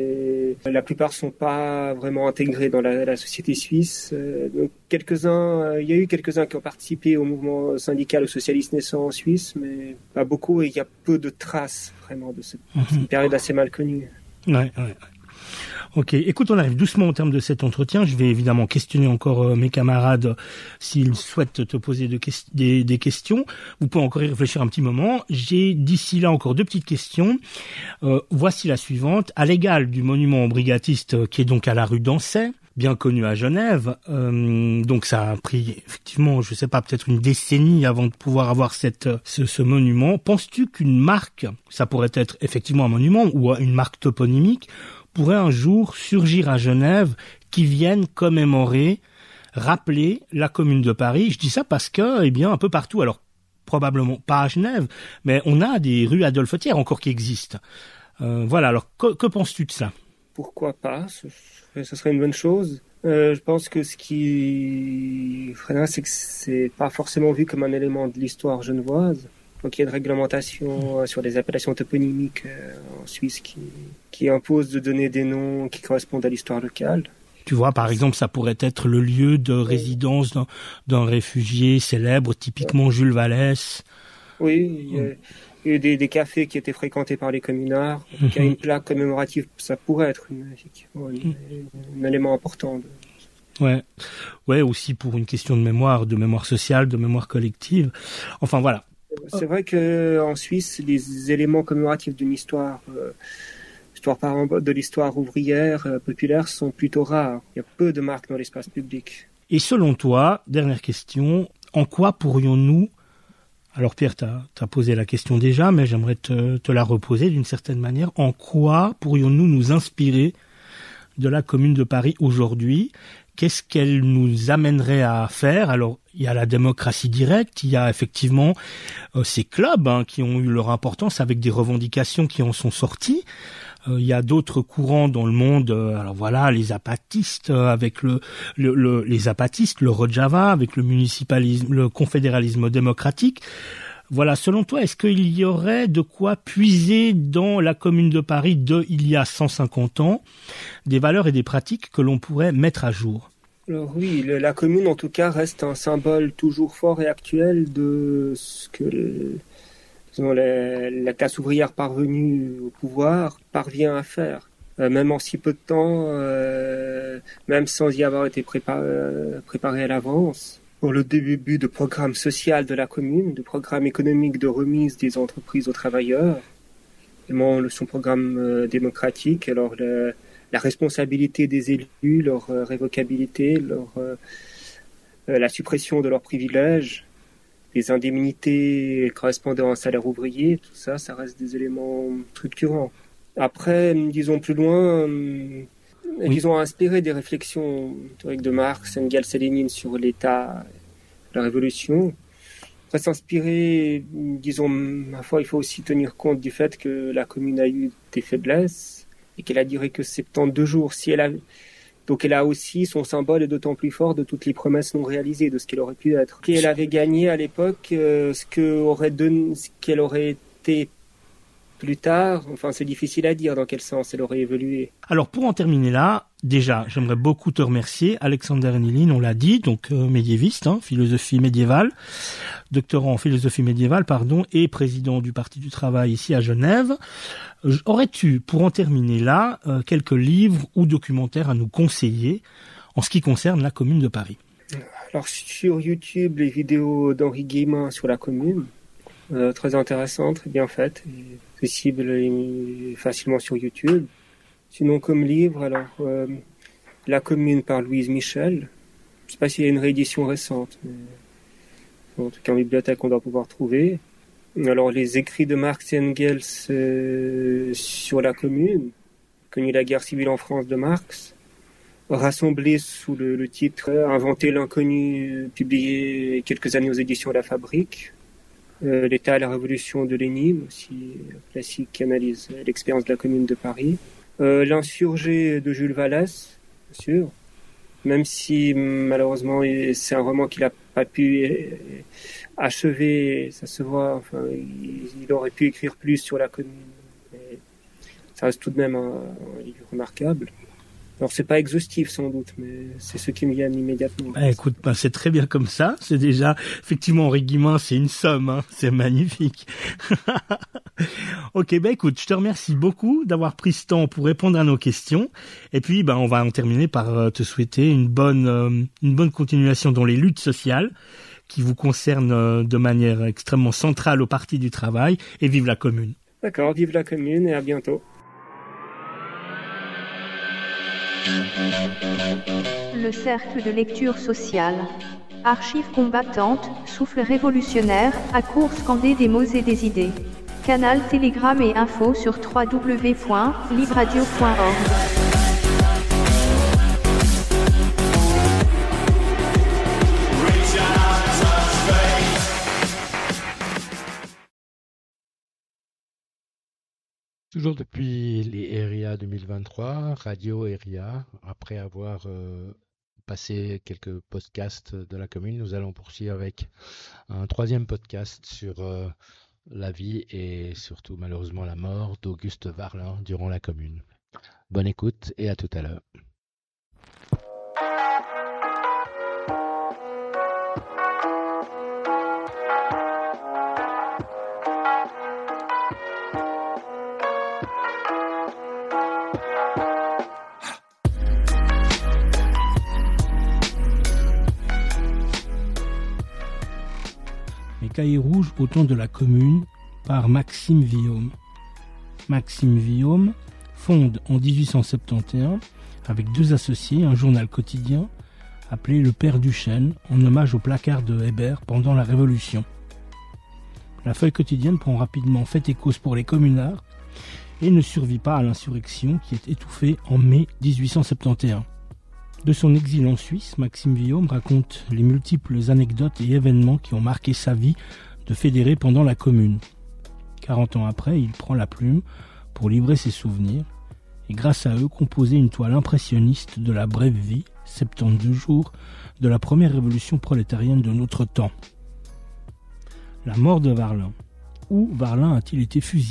et la plupart sont pas vraiment intégrés dans la société suisse. Donc il y a eu quelques-uns qui ont participé au mouvement syndical socialiste naissant en Suisse, mais pas beaucoup, et il y a peu de traces vraiment de cette période assez mal connue. Ouais. Ok, écoute, on arrive doucement au terme de cet entretien. Je vais évidemment questionner encore mes camarades s'ils souhaitent te poser des questions. Vous pouvez encore y réfléchir un petit moment. J'ai d'ici là encore deux petites questions. Voici la suivante. À l'égal du monument aux brigatistes qui est donc à la rue d'Ancey, bien connu à Genève, donc ça a pris effectivement, je sais pas, peut-être une décennie avant de pouvoir avoir ce monument. Penses-tu qu'une marque, ça pourrait être effectivement un monument ou une marque toponymique, pourrait un jour surgir à Genève qui vienne commémorer, rappeler la Commune de Paris? Je dis ça parce que, eh bien, un peu partout, alors probablement pas à Genève, mais on a des rues Adolphe Thiers encore qui existent. Voilà, alors que penses-tu de ça? Pourquoi pas? Ce serait une bonne chose. Je pense que ce qui freine, c'est que c'est pas forcément vu comme un élément de l'histoire genevoise. Donc il y a une réglementation sur les appellations toponymiques en Suisse qui impose de donner des noms qui correspondent à l'histoire locale. Tu vois, par exemple, ça pourrait être le lieu de résidence d'un réfugié célèbre, typiquement Jules Vallès. Oui, il y a eu des cafés qui étaient fréquentés par les communards. Donc, il y a une plaque commémorative, ça pourrait être un élément important. Ouais, aussi pour une question de mémoire sociale, de mémoire collective. Enfin, voilà. C'est vrai qu'en Suisse, les éléments commémoratifs d'une histoire, de l'histoire ouvrière, populaire, sont plutôt rares. Il y a peu de marques dans l'espace public. Et selon toi, dernière question, en quoi pourrions-nous, alors Pierre, t'as posé la question déjà, mais j'aimerais te la reposer d'une certaine manière, en quoi pourrions-nous nous inspirer de la Commune de Paris aujourd'hui? Qu'est-ce qu'elle nous amènerait à faire? Alors, il y a la démocratie directe, il y a effectivement ces clubs qui ont eu leur importance avec des revendications qui en sont sorties. Il y a d'autres courants dans le monde, alors voilà, les zapatistes avec les zapatistes, le Rojava avec le municipalisme, le confédéralisme démocratique. Voilà, selon toi, est-ce qu'il y aurait de quoi puiser dans la Commune de Paris il y a 150 ans des valeurs et des pratiques que l'on pourrait mettre à jour? Alors oui, la Commune en tout cas reste un symbole toujours fort et actuel de ce que la classe ouvrière parvenue au pouvoir parvient à faire. Même en si peu de temps, même sans y avoir été préparé à l'avance. Pour le début de programme social de la commune, de programme économique de remise des entreprises aux travailleurs, son programme démocratique, alors la responsabilité des élus, leur révocabilité, la suppression de leurs privilèges, les indemnités correspondant à un salaire ouvrier, tout ça, ça reste des éléments structurants. Après, disons plus loin, ils ont inspiré des réflexions théoriques de Marx, Engels et Lénine sur l'État, la Révolution. Après s'inspirer, disons, ma foi, il faut aussi tenir compte du fait que la commune a eu des faiblesses et qu'elle a duré que 72 jours. Donc elle a aussi son symbole est d'autant plus fort de toutes les promesses non réalisées, de ce qu'elle aurait pu être. Et elle avait gagné à l'époque ce qu'elle aurait été plus tard, enfin c'est difficile à dire dans quel sens elle aurait évolué. Alors pour en terminer là, déjà j'aimerais beaucoup te remercier, Alexander Heinielin, on l'a dit, donc médiéviste, philosophie médiévale, doctorant en philosophie médiévale, et président du Parti du Travail ici à Genève. Aurais-tu, pour en terminer là, quelques livres ou documentaires à nous conseiller en ce qui concerne la Commune de Paris? Alors sur YouTube, les vidéos d'Henri Guillemin sur la Commune, très intéressantes, très bien faites, accessibles facilement sur YouTube. Sinon comme livre, alors La Commune par Louise Michel. Je ne sais pas s'il y a une réédition récente, mais en tout cas en bibliothèque on doit pouvoir trouver. Alors les écrits de Marx et Engels sur la Commune, connu la guerre civile en France de Marx, rassemblés sous le titre Inventer l'inconnu, publié quelques années aux éditions La Fabrique. L'État et la Révolution de Lénine, aussi classique qui analyse l'expérience de la Commune de Paris. L'insurgé de Jules Vallès, bien sûr, même si malheureusement c'est un roman qu'il n'a pas pu achever, ça se voit, enfin, il aurait pu écrire plus sur la Commune. Mais ça reste tout de même un livre remarquable. Alors c'est pas exhaustif sans doute, mais c'est ce qui me vient immédiatement. Écoute, c'est très bien comme ça. C'est déjà, effectivement, Henri Guillemin, c'est une somme, hein. C'est magnifique. Ok, écoute, je te remercie beaucoup d'avoir pris ce temps pour répondre à nos questions. Et puis, on va en terminer par te souhaiter une bonne continuation dans les luttes sociales qui vous concernent de manière extrêmement centrale au Parti du Travail. Et vive la Commune. D'accord, vive la Commune et à bientôt. Le cercle de lecture sociale. Archives combattantes, souffle révolutionnaire, à court scandé des mots et des idées. Canal Telegram et info sur www.libradio.org. Toujours depuis les RIA 2023, Radio RIA, après avoir passé quelques podcasts de la commune, nous allons poursuivre avec un troisième podcast sur la vie et surtout malheureusement la mort d'Auguste Varlin durant la commune. Bonne écoute et à tout à l'heure. Cahiers rouges au temps de la Commune par Maxime Villaume. Maxime Villaume fonde en 1871 avec deux associés un journal quotidien appelé Le Père Duchesne en hommage au placard de Hébert pendant la Révolution. La feuille quotidienne prend rapidement fait et cause pour les communards et ne survit pas à l'insurrection qui est étouffée en mai 1871. De son exil en Suisse, Maxime Villaume raconte les multiples anecdotes et événements qui ont marqué sa vie de fédéré pendant la Commune. 40 ans après, il prend la plume pour livrer ses souvenirs et grâce à eux composer une toile impressionniste de la brève vie, 72 jours, de la première révolution prolétarienne de notre temps. La mort de Varlin. Où Varlin a-t-il été fusillé ?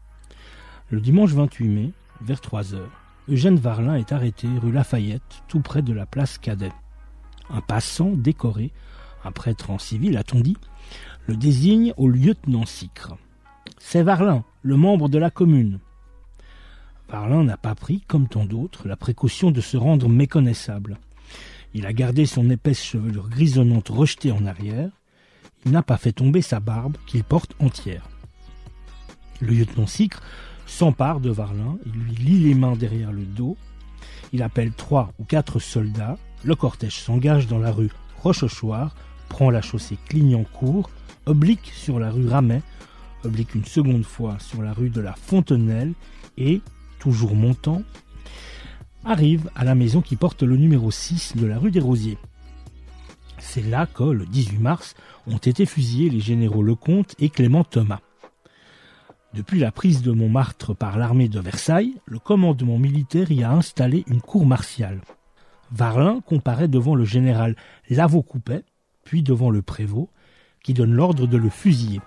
Le dimanche 28 mai, vers 3 heures, Eugène Varlin est arrêté rue Lafayette, tout près de la place Cadet. Un passant décoré, un prêtre en civil a-t-on dit, le désigne au lieutenant Sicre. C'est Varlin, le membre de la commune. Varlin n'a pas pris, comme tant d'autres, la précaution de se rendre méconnaissable. Il a gardé son épaisse chevelure grisonnante rejetée en arrière. Il n'a pas fait tomber sa barbe qu'il porte entière. Le lieutenant Sicre s'empare de Varlin, il lui lie les mains derrière le dos, il appelle 3 ou 4 soldats, le cortège s'engage dans la rue Rochechouart, prend la chaussée Clignancourt, oblique sur la rue Ramet, oblique une seconde fois sur la rue de la Fontenelle et, toujours montant, arrive à la maison qui porte le numéro 6 de la rue des Rosiers. C'est là que, le 18 mars, ont été fusillés les généraux Lecomte et Clément Thomas. Depuis la prise de Montmartre par l'armée de Versailles, le commandement militaire y a installé une cour martiale. Varlin comparaît devant le général Lavaux-Coupet, puis devant le prévôt, qui donne l'ordre de le fusiller.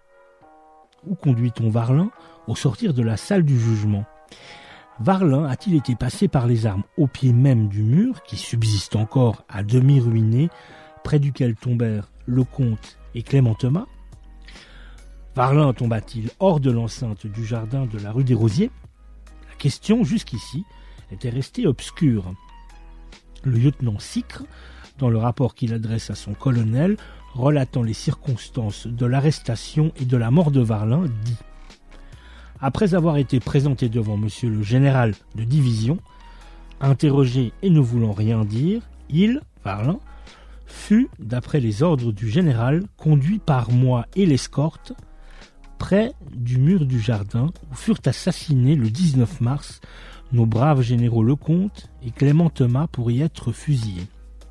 Où conduit-on Varlin au sortir de la salle du jugement ? Varlin a-t-il été passé par les armes au pied même du mur, qui subsiste encore à demi ruiné, près duquel tombèrent Lecomte et Clément Thomas ? Varlin tomba-t-il hors de l'enceinte du jardin de la rue des Rosiers ? La question, jusqu'ici, était restée obscure. Le lieutenant Sicre, dans le rapport qu'il adresse à son colonel, relatant les circonstances de l'arrestation et de la mort de Varlin, dit « Après avoir été présenté devant monsieur le général de division, interrogé et ne voulant rien dire, il, Varlin, fut, d'après les ordres du général, conduit par moi et l'escorte, près du mur du jardin où furent assassinés le 19 mars nos braves généraux Lecomte et Clément Thomas pour y être fusillés. »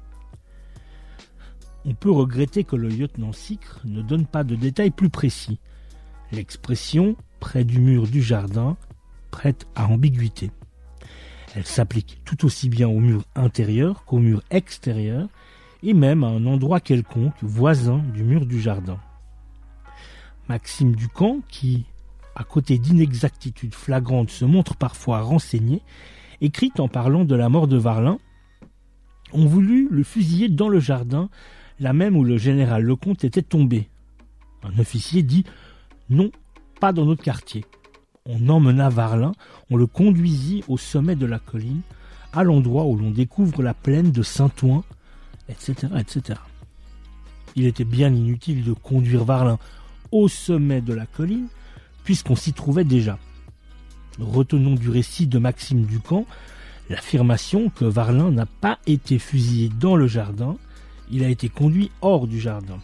On peut regretter que le lieutenant Sicre ne donne pas de détails plus précis. L'expression « près du mur du jardin » prête à ambiguïté. Elle s'applique tout aussi bien au mur intérieur qu'au mur extérieur et même à un endroit quelconque voisin du mur du jardin. Maxime Ducamp, qui, à côté d'inexactitudes flagrantes, se montrent parfois renseignées, écrites en parlant de la mort de Varlin, ont voulu le fusiller dans le jardin, là même où le général Lecomte était tombé. Un officier dit « Non, pas dans notre quartier ». On emmena Varlin, on le conduisit au sommet de la colline, à l'endroit où l'on découvre la plaine de Saint-Ouen, etc., etc. Il était bien inutile de conduire Varlin au sommet de la colline, puisqu'on s'y trouvait déjà. Retenons du récit de Maxime Ducamp l'affirmation que Varlin n'a pas été fusillé dans le jardin, il a été conduit hors du jardin.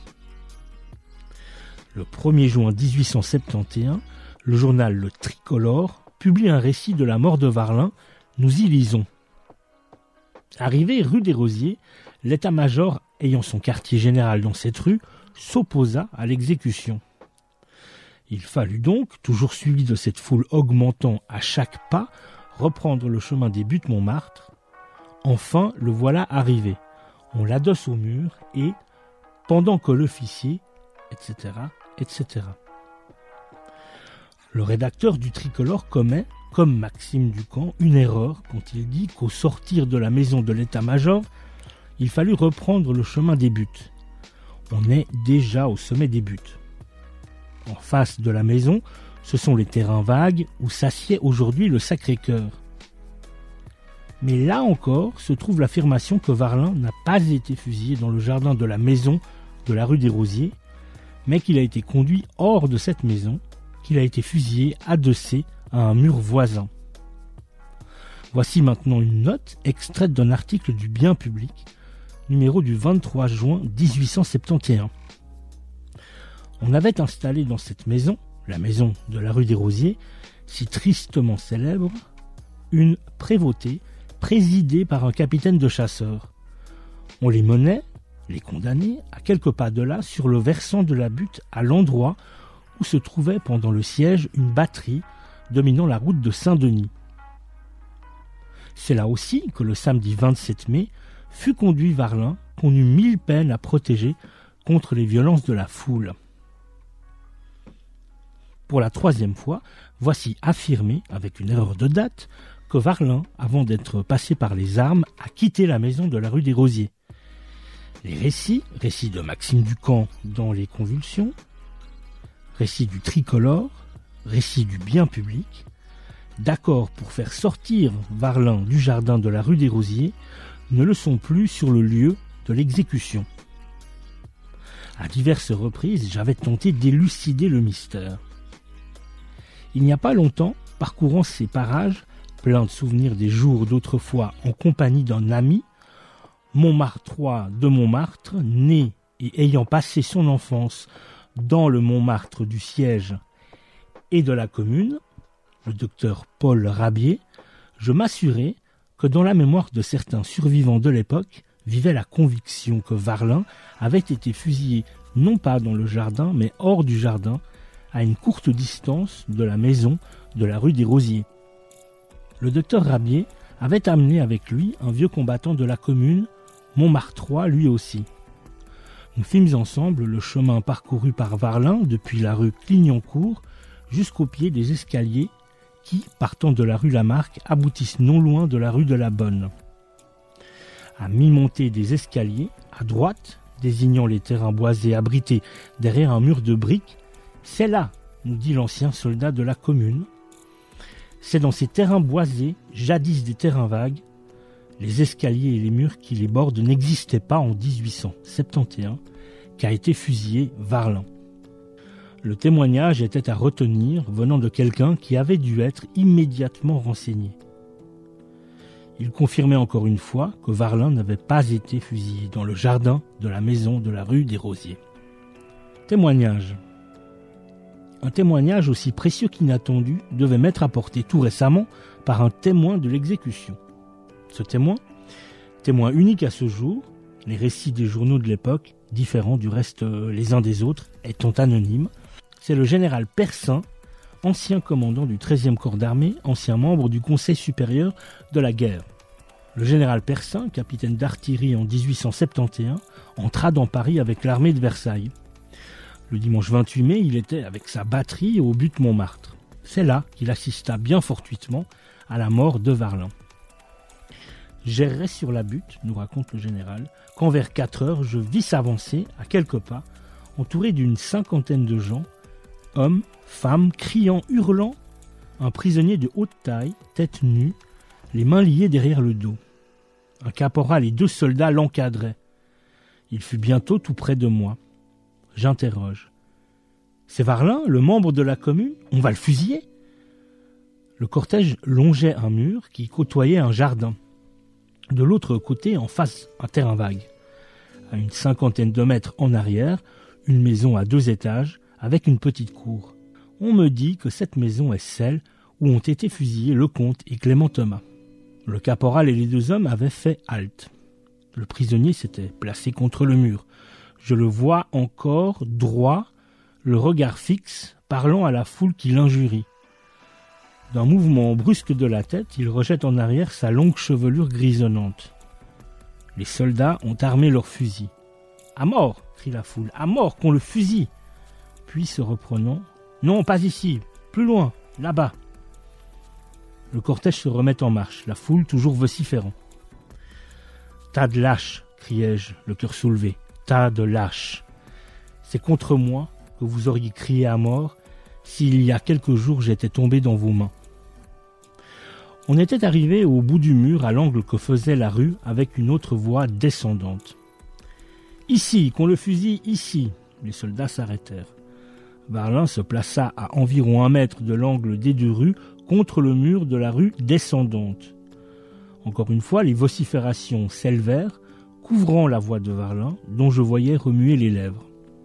Le 1er juin 1871, le journal Le Tricolore publie un récit de la mort de Varlin. Nous y lisons. Arrivé rue des Rosiers, l'état-major, ayant son quartier général dans cette rue, s'opposa à l'exécution. Il fallut donc, toujours suivi de cette foule augmentant à chaque pas, reprendre le chemin des Buttes Montmartre. Enfin, le voilà arrivé. On l'adosse au mur et, pendant que l'officier, etc., etc. Le rédacteur du Tricolore commet, comme Maxime Ducamp, une erreur quand il dit qu'au sortir de la maison de l'état-major, il fallut reprendre le chemin des Buttes. On est déjà au sommet des Buttes. En face de la maison, ce sont les terrains vagues où s'assied aujourd'hui le Sacré-Cœur. Mais là encore se trouve l'affirmation que Varlin n'a pas été fusillé dans le jardin de la maison de la rue des Rosiers, mais qu'il a été conduit hors de cette maison, qu'il a été fusillé adossé à un mur voisin. Voici maintenant une note extraite d'un article du Bien Public, numéro du 23 juin 1871. On avait installé dans cette maison, la maison de la rue des Rosiers, si tristement célèbre, une prévôté présidée par un capitaine de chasseurs. On les menait, les condamnés, à quelques pas de là, sur le versant de la butte, à l'endroit où se trouvait pendant le siège une batterie dominant la route de Saint-Denis. C'est là aussi que le samedi 27 mai fut conduit Varlin, qu'on eut 1000 peines à protéger contre les violences de la foule. Pour la 3e fois, voici affirmé, avec une erreur de date, que Varlin, avant d'être passé par les armes, a quitté la maison de la rue des Rosiers. Les récits de Maxime Ducamp dans Les Convulsions, récits du Tricolore, récits du Bien Public, d'accord pour faire sortir Varlin du jardin de la rue des Rosiers, ne le sont plus sur le lieu de l'exécution. À diverses reprises, j'avais tenté d'élucider le mystère. Il n'y a pas longtemps, parcourant ces parages, pleins de souvenirs des jours d'autrefois en compagnie d'un ami, Montmartrois de Montmartre, né et ayant passé son enfance dans le Montmartre du siège et de la commune, le docteur Paul Rabier, je m'assurais que dans la mémoire de certains survivants de l'époque vivait la conviction que Varlin avait été fusillé non pas dans le jardin mais hors du jardin, à une courte distance de la maison de la rue des Rosiers. Le docteur Rabier avait amené avec lui un vieux combattant de la commune, Montmartrois lui aussi. Nous fîmes ensemble le chemin parcouru par Varlin depuis la rue Clignancourt jusqu'au pied des escaliers qui, partant de la rue Lamarque, aboutissent non loin de la rue de la Bonne. À mi-montée des escaliers, à droite, désignant les terrains boisés abrités derrière un mur de briques, c'est là, nous dit l'ancien soldat de la commune. C'est dans ces terrains boisés, jadis des terrains vagues, les escaliers et les murs qui les bordent n'existaient pas en 1871, qu'a été fusillé Varlin. Le témoignage était à retenir venant de quelqu'un qui avait dû être immédiatement renseigné. Il confirmait encore une fois que Varlin n'avait pas été fusillé dans le jardin de la maison de la rue des Rosiers. Témoignage. Un témoignage aussi précieux qu'inattendu devait m'être apporté tout récemment par un témoin de l'exécution. Ce témoin unique à ce jour, les récits des journaux de l'époque, différents du reste les uns des autres, étant anonymes, c'est le général Persin, ancien commandant du 13e corps d'armée, ancien membre du Conseil supérieur de la guerre. Le général Persin, capitaine d'artillerie en 1871, entra dans Paris avec l'armée de Versailles. Le dimanche 28 mai, il était avec sa batterie au but Montmartre. C'est là qu'il assista bien fortuitement à la mort de Varlin. J'errais sur la butte, nous raconte le général, quand vers 4 heures je vis s'avancer à quelques pas, entouré d'une 50aine de gens, hommes, femmes, criant, hurlant, un prisonnier de haute taille, tête nue, les mains liées derrière le dos. Un caporal et 2 soldats l'encadraient. Il fut bientôt tout près de moi. J'interroge. « C'est Varlin, le membre de la commune ? On va le fusiller ?» Le cortège longeait un mur qui côtoyait un jardin. De l'autre côté, en face, un terrain vague. À une 50aine de mètres en arrière, une maison à 2 étages avec une petite cour. On me dit que cette maison est celle où ont été fusillés le comte et Clément Thomas. Le caporal et les 2 hommes avaient fait halte. Le prisonnier s'était placé contre le mur. Je le vois encore, droit, le regard fixe, parlant à la foule qui l'injurie. D'un mouvement brusque de la tête, il rejette en arrière sa longue chevelure grisonnante. Les soldats ont armé leurs fusils. « À mort !» crie la foule. « À mort, qu'on le fusille !» Puis, se reprenant, « Non, pas ici, plus loin, là-bas !» Le cortège se remet en marche, la foule toujours vociférant. « Tas de lâches !» criai-je, le cœur soulevé. « Tas de lâches ! C'est contre moi que vous auriez crié à mort s'il y a quelques jours j'étais tombé dans vos mains. » On était arrivé au bout du mur, à l'angle que faisait la rue, avec une autre voie descendante. « Ici, qu'on le fusille, ici !» Les soldats s'arrêtèrent. Varlin se plaça à environ 1 mètre de l'angle des 2 rues, contre le mur de la rue descendante. Encore une fois, les vociférations s'élevèrent, couvrant la voix de Varlin, dont je voyais remuer les lèvres.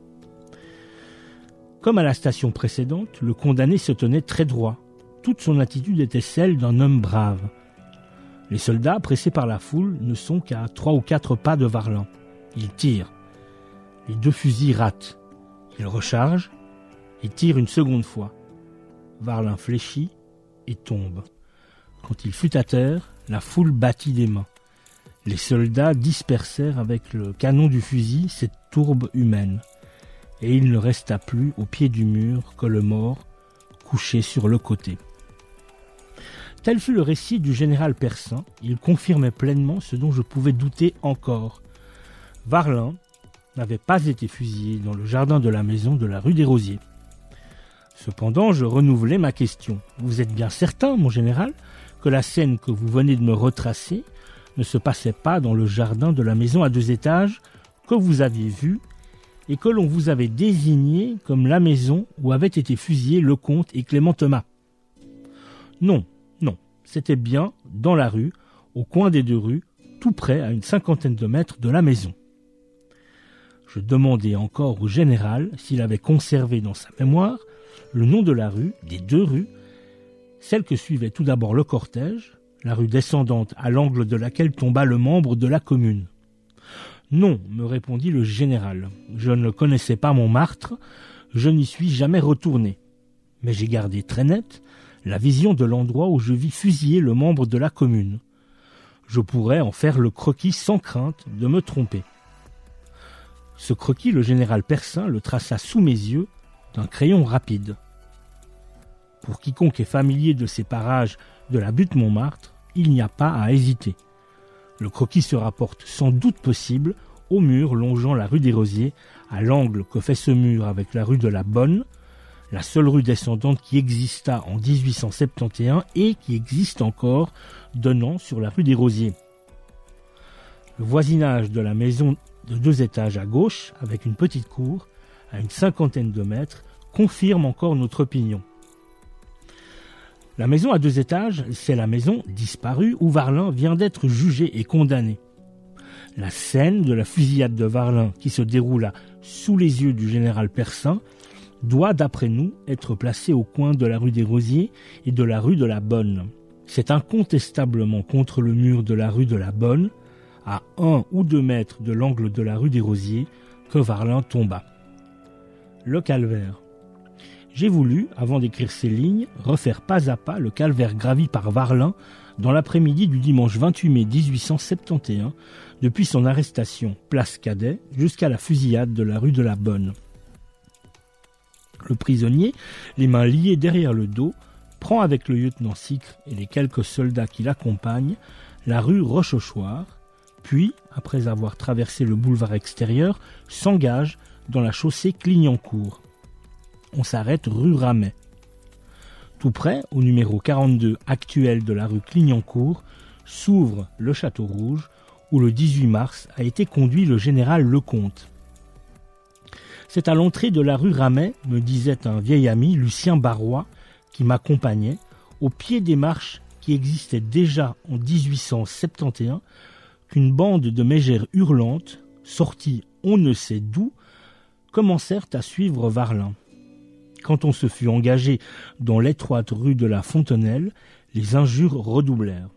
Comme à la station précédente, le condamné se tenait très droit. Toute son attitude était celle d'un homme brave. Les soldats, pressés par la foule, ne sont qu'à 3 ou 4 pas de Varlin. Ils tirent. Les 2 fusils ratent. Ils rechargent et tirent une seconde fois. Varlin fléchit et tombe. Quand il fut à terre, la foule battit des mains. Les soldats dispersèrent avec le canon du fusil cette tourbe humaine. Et il ne resta plus au pied du mur que le mort, couché sur le côté. Tel fut le récit du général Persin. Il confirmait pleinement ce dont je pouvais douter encore. Varlin n'avait pas été fusillé dans le jardin de la maison de la rue des Rosiers. Cependant, je renouvelai ma question. Vous êtes bien certain, mon général, que la scène que vous venez de me retracer ne se passait pas dans le jardin de la maison à 2 étages que vous aviez vue et que l'on vous avait désigné comme la maison où avaient été fusillés le comte et Clément Thomas? Non, c'était bien dans la rue, au coin des 2 rues, tout près, à une 50aine de mètres de la maison. Je demandai encore au général s'il avait conservé dans sa mémoire le nom de la rue, des 2 rues, celle que suivait tout d'abord le cortège, la rue descendante à l'angle de laquelle tomba le membre de la commune. « Non, me répondit le général, je ne connaissais pas Montmartre, je n'y suis jamais retourné. Mais j'ai gardé très net la vision de l'endroit où je vis fusiller le membre de la commune. Je pourrais en faire le croquis sans crainte de me tromper. » Ce croquis, le général Persin le traça sous mes yeux d'un crayon rapide. Pour quiconque est familier de ces parages de la butte Montmartre, il n'y a pas à hésiter. Le croquis se rapporte sans doute possible au mur longeant la rue des Rosiers, à l'angle que fait ce mur avec la rue de la Bonne, la seule rue descendante qui exista en 1871 et qui existe encore, donnant sur la rue des Rosiers. Le voisinage de la maison de 2 étages à gauche, avec une petite cour, à une 50aine de mètres, confirme encore notre opinion. La maison à 2 étages, c'est la maison disparue où Varlin vient d'être jugé et condamné. La scène de la fusillade de Varlin, qui se déroula sous les yeux du général Persin, doit, d'après nous, être placée au coin de la rue des Rosiers et de la rue de la Bonne. C'est incontestablement contre le mur de la rue de la Bonne, à 1 ou 2 mètres de l'angle de la rue des Rosiers, que Varlin tomba. Le calvaire. J'ai voulu, avant d'écrire ces lignes, refaire pas à pas le calvaire gravi par Varlin dans l'après-midi du dimanche 28 mai 1871, depuis son arrestation, place Cadet, jusqu'à la fusillade de la rue de la Bonne. Le prisonnier, les mains liées derrière le dos, prend avec le lieutenant Sicre et les quelques soldats qui l'accompagnent la rue Rochechouart, puis, après avoir traversé le boulevard extérieur, s'engage dans la chaussée Clignancourt. On s'arrête rue Ramet. Tout près, au numéro 42 actuel de la rue Clignancourt, s'ouvre le Château Rouge, où le 18 mars a été conduit le général Lecomte. C'est à l'entrée de la rue Ramet, me disait un vieil ami, Lucien Barrois, qui m'accompagnait, au pied des marches qui existaient déjà en 1871, qu'une bande de mégères hurlantes, sorties on ne sait d'où, commencèrent à suivre Varlin. Quand on se fut engagé dans l'étroite rue de la Fontenelle, les injures redoublèrent.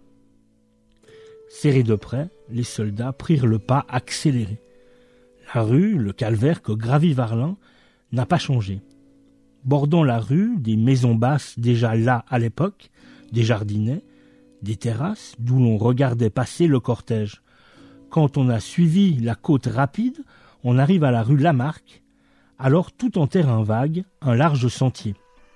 Serrés de près, les soldats prirent le pas accéléré. La rue, le calvaire que gravit Varlin, n'a pas changé. Bordant la rue, des maisons basses déjà là à l'époque, des jardinets, des terrasses d'où l'on regardait passer le cortège. Quand on a suivi la côte rapide, on arrive à la rue Lamarque, alors tout en terrain vague, un large sentier.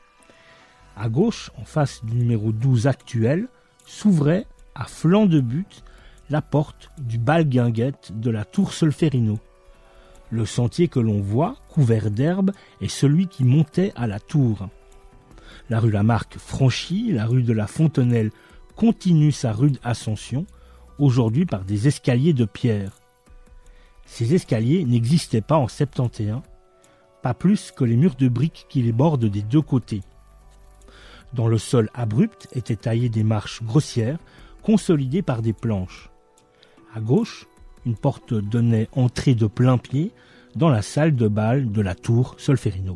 À gauche, en face du numéro 12 actuel, s'ouvrait, à flanc de butte, la porte du bal guinguette de la tour Solferino. Le sentier que l'on voit, couvert d'herbe, est celui qui montait à la tour. La rue Lamarque franchie, la rue de la Fontenelle continue sa rude ascension, aujourd'hui par des escaliers de pierre. Ces escaliers n'existaient pas en 71, pas plus que les murs de briques qui les bordent des deux côtés. Dans le sol abrupt étaient taillées des marches grossières, consolidées par des planches. À gauche, une porte donnait entrée de plein pied dans la salle de bal de la tour Solferino.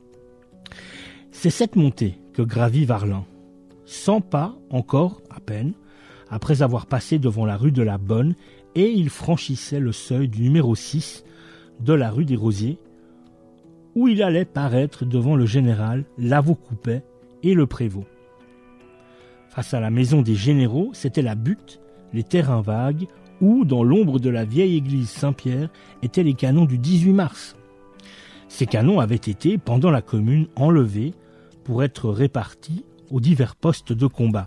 C'est cette montée que gravit Varlin, 100 pas encore à peine, après avoir passé devant la rue de la Bonne, et il franchissait le seuil du numéro 6 de la rue des Rosiers, où il allait paraître devant le général, l'Avaux-Coupet et le prévôt. Face à la maison des généraux, c'était la butte, les terrains vagues, où, dans l'ombre de la vieille église Saint-Pierre, étaient les canons du 18 mars. Ces canons avaient été, pendant la Commune, enlevés pour être répartis aux divers postes de combat.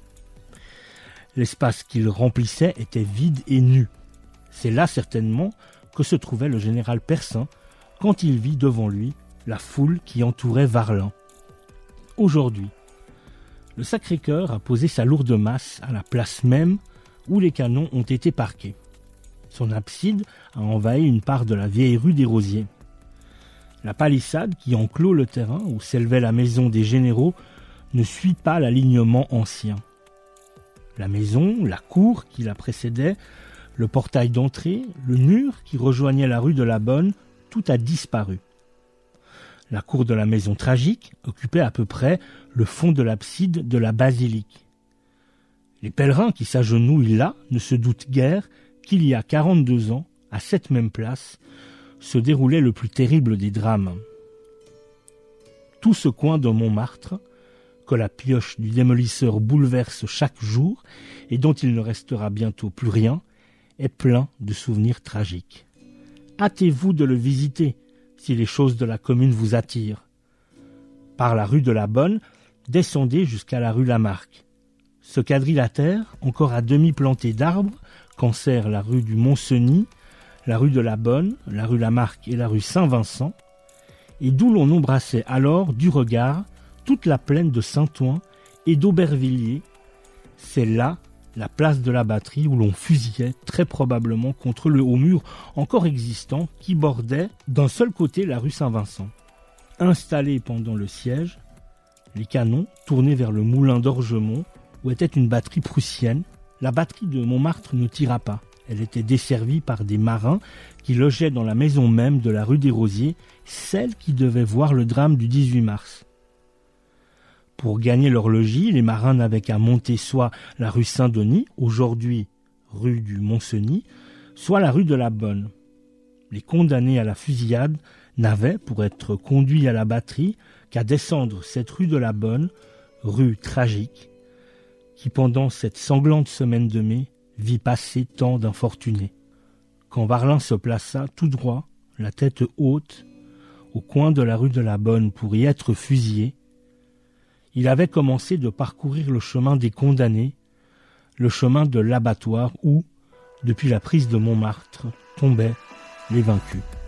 L'espace qu'ils remplissaient était vide et nu. C'est là certainement que se trouvait le général Percin quand il vit devant lui la foule qui entourait Varlin. Aujourd'hui, le Sacré-Cœur a posé sa lourde masse à la place même où les canons ont été parqués. Son abside a envahi une part de la vieille rue des Rosiers. La palissade qui enclôt le terrain où s'élevait la maison des généraux ne suit pas l'alignement ancien. La maison, la cour qui la précédait, le portail d'entrée, le mur qui rejoignait la rue de la Bonne, tout a disparu. La cour de la maison tragique occupait à peu près le fond de l'abside de la basilique. Les pèlerins qui s'agenouillent là ne se doutent guère qu'il y a 42 ans, à cette même place, se déroulait le plus terrible des drames. Tout ce coin de Montmartre, que la pioche du démolisseur bouleverse chaque jour et dont il ne restera bientôt plus rien, est plein de souvenirs tragiques. Hâtez-vous de le visiter si les choses de la Commune vous attirent. Par la rue de la Bonne, descendez jusqu'à la rue Lamarque. Ce quadrilatère, encore à demi planté d'arbres, qu'enserrent la rue du Mont-Cenis, la rue de la Bonne, la rue Lamarque et la rue Saint-Vincent, et d'où l'on embrassait alors du regard toute la plaine de Saint-Ouen et d'Aubervilliers. C'est là la place de la batterie où l'on fusillait très probablement contre le haut mur encore existant qui bordait d'un seul côté la rue Saint-Vincent. Installés pendant le siège, les canons tournés vers le moulin d'Orgemont où était une batterie prussienne. La batterie de Montmartre ne tira pas. Elle était desservie par des marins qui logeaient dans la maison même de la rue des Rosiers, celle qui devait voir le drame du 18 mars. Pour gagner leur logis, les marins n'avaient qu'à monter soit la rue Saint-Denis, aujourd'hui rue du Mont-Cenis, soit la rue de la Bonne. Les condamnés à la fusillade n'avaient, pour être conduits à la batterie, qu'à descendre cette rue de la Bonne, rue tragique, qui pendant cette sanglante semaine de mai vit passer tant d'infortunés. Quand Varlin se plaça tout droit, la tête haute, au coin de la rue de la Bonne pour y être fusillé, il avait commencé de parcourir le chemin des condamnés, le chemin de l'abattoir où, depuis la prise de Montmartre, tombaient les vaincus.